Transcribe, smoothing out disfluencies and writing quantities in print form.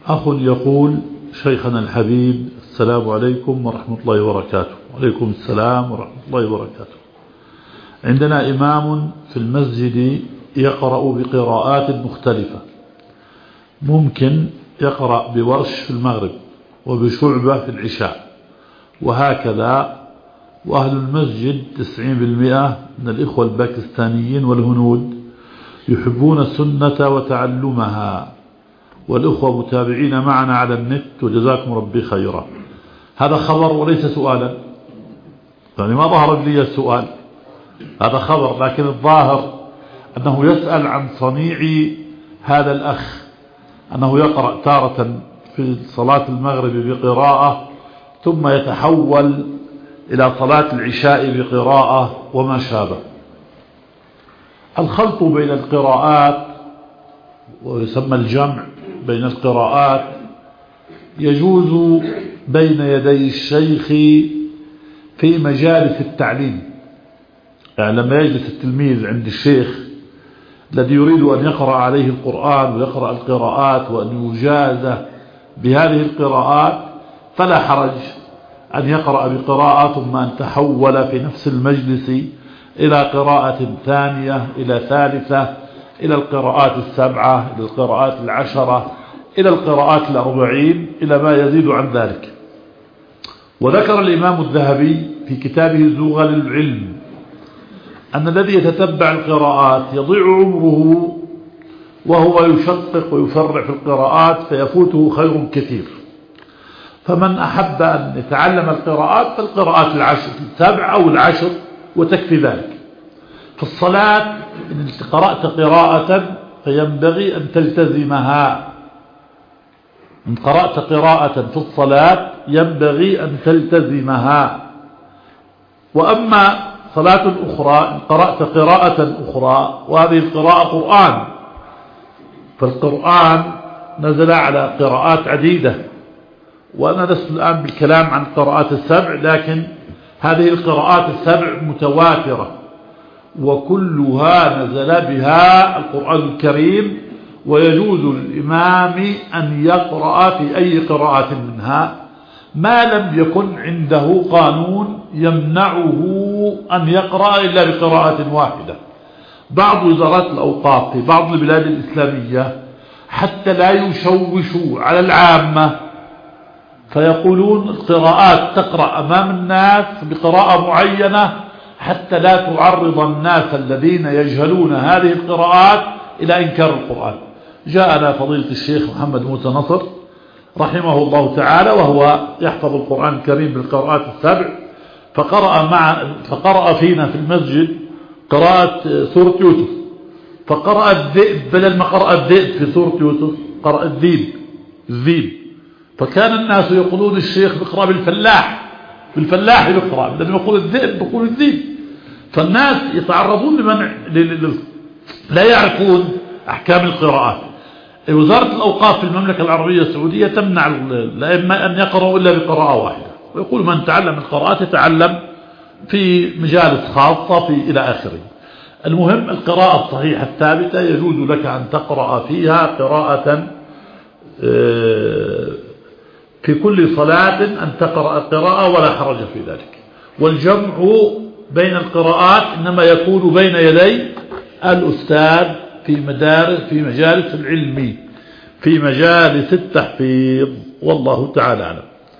أخ يقول: شيخنا الحبيب، السلام عليكم ورحمة الله وبركاته. وعليكم السلام ورحمة الله وبركاته. عندنا إمام في المسجد يقرأ بقراءات مختلفة، ممكن يقرأ بورش في المغرب وبشعبة في العشاء وهكذا، وأهل المسجد 90% من الإخوة الباكستانيين والهنود يحبون السنة وتعلمها، والإخوة متابعين معنا على النت وجزاكم ربي خيرا. هذا خبر وليس سؤالا، يعني ما ظهر لي السؤال، هذا خبر، لكن الظاهر أنه يسأل عن صنيع هذا الأخ، أنه يقرأ تارة في صلاة المغرب بقراءة ثم يتحول إلى صلاة العشاء بقراءة وما شابه. الخلط بين القراءات ويسمى الجمع بين القراءات يجوز بين يدي الشيخ في مجالس التعليم، يعني لما يجلس التلميذ عند الشيخ الذي يريد أن يقرأ عليه القرآن ويقرأ القراءات وأن يجاز بهذه القراءات، فلا حرج أن يقرأ بقراءة ثم أن تحول في نفس المجلس إلى قراءة ثانية إلى ثالثة إلى القراءات 7 إلى القراءات 10 إلى القراءات 40 إلى ما يزيد عن ذلك. وذكر الإمام الذهبي في كتابه زغل العلم أن الذي يتتبع القراءات يضيع عمره وهو يشقق ويفرع في القراءات فيفوته خير كثير. فمن أحب أن يتعلم القراءات فالقراءات 7 أو 10 وتكفي ذلك. في الصلاة إن قرأت قراءة فينبغي أن تلتزمها، إن قرأت قراءة في الصلاة ينبغي أن تلتزمها. وأما صلاة أخرى إن قرأت قراءة أخرى وهذه القراءة قرآن، فالقرآن نزل على قراءات عديدة، وأنا لست الآن بالكلام عن القراءات 7، لكن هذه القراءات 7 متواترة وكلها نزل بها القرآن الكريم، ويجوز للإمام أن يقرأ في أي قراءة منها ما لم يكن عنده قانون يمنعه أن يقرأ إلا بقراءة واحدة. بعض وزارات الأوقاف في بعض البلاد الإسلامية حتى لا يشوشوا على العامة فيقولون القراءات تقرأ أمام الناس بقراءة معينة حتى لا تعرض الناس الذين يجهلون هذه القراءات إلى إنكار القرآن. جاءنا فضيلة الشيخ محمد موسى نصر رحمه الله تعالى وهو يحفظ القرآن الكريم بالقراءات 7، فقرأ فينا في المسجد قراءة سورة يوسف، فقرأ الذئب بدل ما قرأ الذئب في سورة يوسف قرأ الذيب، فكان الناس يقولون الشيخ بيقرأ بالفلاح يقرأ، بدل ما يقول الذئب بيقول الذيب، فالناس يتعرضون لمنع لا يعرفون أحكام القراءات. وزارة الأوقاف في المملكة العربية السعودية تمنع الأئمة أن يقرأوا إلا بقراءة واحدة، ويقول من تعلم القراءات يتعلم في مجالس خاصة إلى آخره. المهم القراءة الصحيحة الثابتة يجوز لك أن تقرأ فيها قراءة في كل صلاة، أن تقرأ قراءة ولا حرج في ذلك. والجمع بين القراءات إنما يكون بين يدي الأستاذ في مجالس العلم، في مجالس التحفيظ، والله تعالى أعلم.